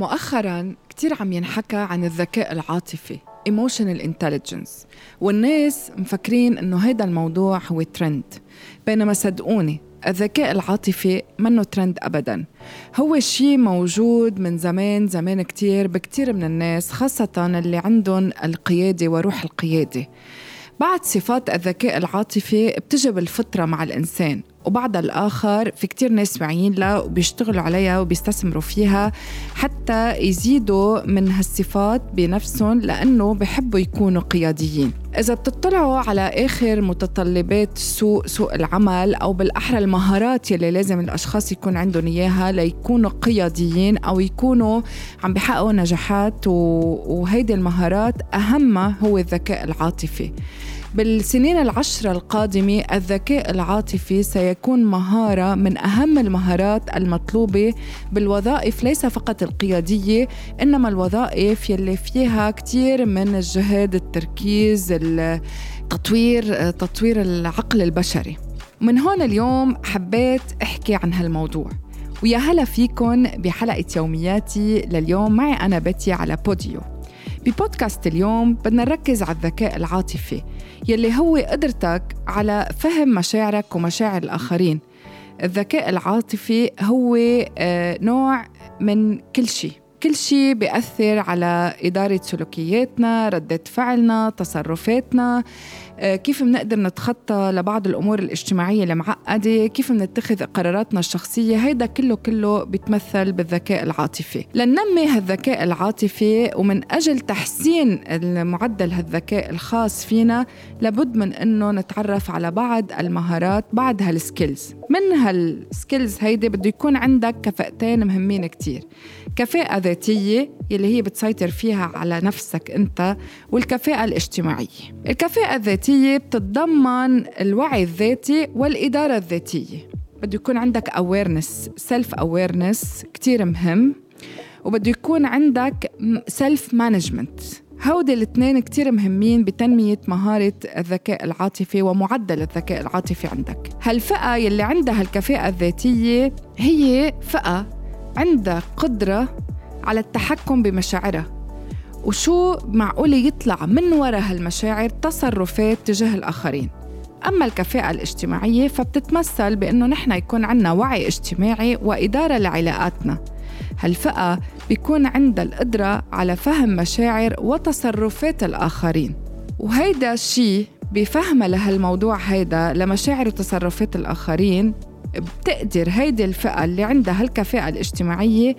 مؤخراً كتير عم ينحكى عن الذكاء العاطفي Emotional Intelligence، والناس مفكرين إنه هيدا الموضوع هو ترند، بينما صدقوني الذكاء العاطفي منه ترند أبداً. هو شيء موجود من زمان كتير بكتير من الناس، خاصة اللي عندهم القيادة وروح القيادة. بعض صفات الذكاء العاطفي بتجي بالفطرة مع الإنسان، وبعض الآخر في كتير ناس واعيين لها وبيشتغلوا عليها وبيستثمروا فيها حتى يزيدوا من هالصفات بنفسهم لأنه بيحبوا يكونوا قياديين. إذا بتطلعوا على آخر متطلبات سوق العمل، أو بالأحرى المهارات يلي لازم الأشخاص يكون عندهم إياها ليكونوا قياديين أو يكونوا عم بيحققوا نجاحات، وهيدي المهارات أهمها هو الذكاء العاطفي. بالسنين 10 القادمة الذكاء العاطفي سيكون مهارة من أهم المهارات المطلوبة بالوظائف، ليس فقط القيادية، إنما الوظائف يلي فيها كتير من الجهد، التركيز، تطوير العقل البشري. من هون اليوم حبيت أحكي عن هالموضوع، ويا هلا فيكن بحلقة يومياتي لليوم. معي أنا بتي على بوديو. ببودكاست اليوم بدنا نركز على الذكاء العاطفي يلي هو قدرتك على فهم مشاعرك ومشاعر الآخرين. الذكاء العاطفي هو نوع من كل شيء بيأثر على إدارة سلوكياتنا، ردة فعلنا، تصرفاتنا، كيف بنقدر نتخطى لبعض الأمور الاجتماعية المعقدة، كيف بنتخذ قراراتنا الشخصية. هيدا كله بيتمثل بالذكاء العاطفي. لننمي هالذكاء العاطفي ومن أجل تحسين المعدل هالذكاء الخاص فينا لابد من أنه نتعرف على بعض المهارات، بعض هالسكيلز. من هالسكيلز هيدي بده يكون عندك كفاءتين مهمين كتير: كفاءة ذاتية يلي هي بتسيطر فيها على نفسك أنت، والكفاءة الاجتماعية. الكفاءة الذاتية بتتضمن الوعي الذاتي والإدارة الذاتية. بده يكون عندك awareness، self awareness كتير مهم، وبده يكون عندك self management. هودي الاثنين كتير مهمين بتنمية مهارة الذكاء العاطفي ومعدل الذكاء العاطفي عندك. هالفئة يلي عندها الكفاءة الذاتية هي فئة عندها قدرة على التحكم بمشاعرها، وشو معقول يطلع من وراء هالمشاعر تصرفات تجاه الآخرين. أما الكفاءة الاجتماعية فبتتمثل بأنه نحن يكون عنا وعي اجتماعي وإدارة لعلاقاتنا. هالفئة بيكون عندها القدرة على فهم مشاعر وتصرفات الآخرين، وهيدا الشيء بفهمها لهالموضوع هيدا لمشاعر وتصرفات الآخرين بتقدر هيدي الفئة اللي عندها هالكفاءة الاجتماعية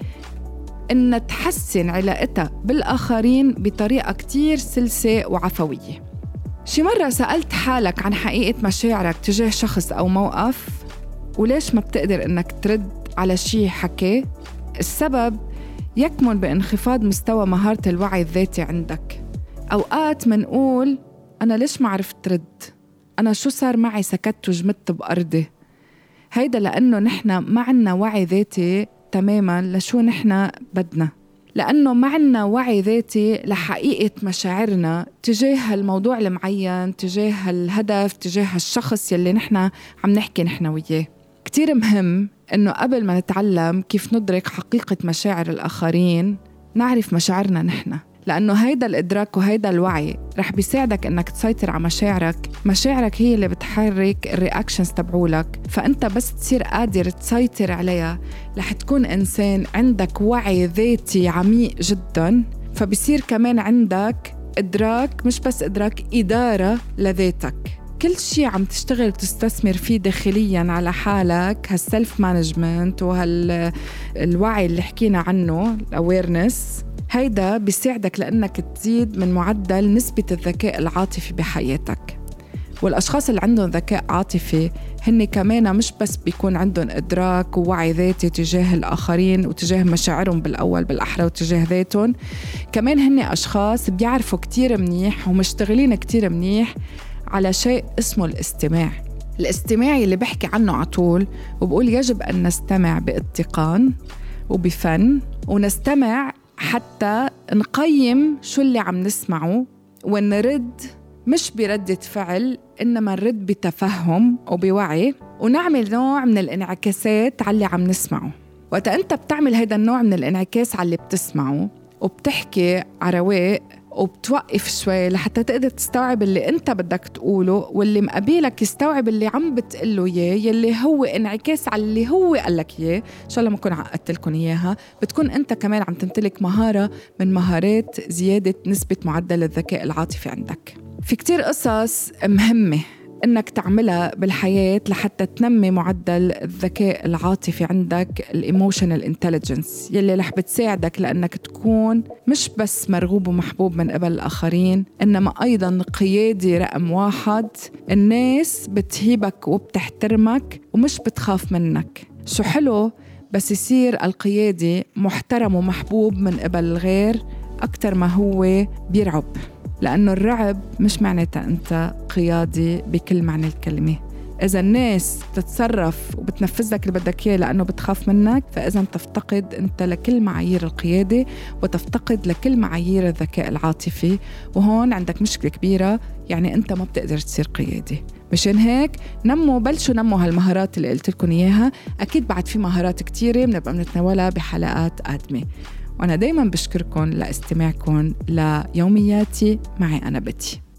إن تحسن علاقتها بالآخرين بطريقة كتير سلسة وعفوية. شي مرة سألت حالك عن حقيقة مشاعرك تجاه شخص أو موقف، وليش ما بتقدر إنك ترد على شي حكي؟ السبب يكمن بانخفاض مستوى مهارة الوعي الذاتي عندك. أوقات منقول أنا ليش ما عرفت ترد؟ أنا شو صار معي؟ سكت وجمدت بأرضي. هيدا لأنه نحن ما عنا وعي ذاتي تماماً لشو نحن بدنا، لأنه ما عنا وعي ذاتي لحقيقة مشاعرنا تجاه الموضوع المعين، تجاه الهدف، تجاه الشخص يلي نحن عم نحكي نحن وياه. كتير مهم إنه قبل ما نتعلم كيف ندرك حقيقة مشاعر الآخرين نعرف مشاعرنا نحن، لأنه هيدا الإدراك وهيدا الوعي رح بيساعدك إنك تسيطر على مشاعرك هي اللي بتحرك الرياكشنز تبعولك. فأنت بس تصير قادر تسيطر عليها رح تكون إنسان عندك وعي ذاتي عميق جدا، فبصير كمان عندك إدراك، مش بس إدراك، إدارة لذاتك. كل شيء عم تشتغل وتستثمر فيه داخلياً على حالك، هالسلف مانجمنت وهالوعي اللي حكينا عنه، الأويرنس، هيدا بيساعدك لأنك تزيد من معدل نسبة الذكاء العاطفي بحياتك. والأشخاص اللي عندهم ذكاء عاطفي هن كمان مش بس بيكون عندهم إدراك ووعي ذاتي تجاه الآخرين وتجاه مشاعرهم بالأول بالأحرى وتجاه ذاتهم، كمان هن أشخاص بيعرفوا كتير منيح ومشتغلين كتير منيح على شيء اسمه الاستماع اللي بحكي عنه عطول، وبقول يجب أن نستمع باتقان وبفن، ونستمع حتى نقيم شو اللي عم نسمعه ونرد مش بردة فعل، إنما نرد بتفهم وبوعي، ونعمل نوع من الانعكاسات على اللي عم نسمعه. وقت أنت بتعمل هيدا النوع من الانعكاس على اللي بتسمعه وبتحكي عرواق وبتوقف شوي لحتى تقدر تستوعب اللي انت بدك تقوله، واللي مقابلك يستوعب اللي عم بتقله اياه، يلي هو انعكاس على اللي هو قالك اياه. ان شاء الله ما اكون عقدت لكم اياها. بتكون انت كمان عم تمتلك مهارة من مهارات زيادة نسبة معدل الذكاء العاطفي عندك. في كتير قصص مهمة إنك تعملها بالحياة لحتى تنمي معدل الذكاء العاطفي عندك، الإيموشنال انتليجنس، يلي رح بتساعدك لأنك تكون مش بس مرغوب ومحبوب من قبل الآخرين، إنما أيضاً قيادي رقم 1. الناس بتهيبك وبتحترمك ومش بتخاف منك. شو حلو بس يصير القيادي محترم ومحبوب من قبل الغير أكتر ما هو بيرعب، لأنه الرعب مش معناتها أنت قيادي بكل معنى الكلمة. إذا الناس بتتصرف وبتنفذ لك اللي بدك إياه لأنه بتخاف منك، فإذا تفتقد أنت لكل معايير القيادة وتفتقد لكل معايير الذكاء العاطفي، وهون عندك مشكلة كبيرة. يعني أنت ما بتقدر تصير قيادي. مشان هيك بلشوا نموا هالمهارات اللي قلت لكم إياها. أكيد بعد في مهارات كتيرة بنبقى بنتناولها بحلقات قادمة. وأنا دايماً بشكركم لاستماعكم ليومياتي معي أنا بتي.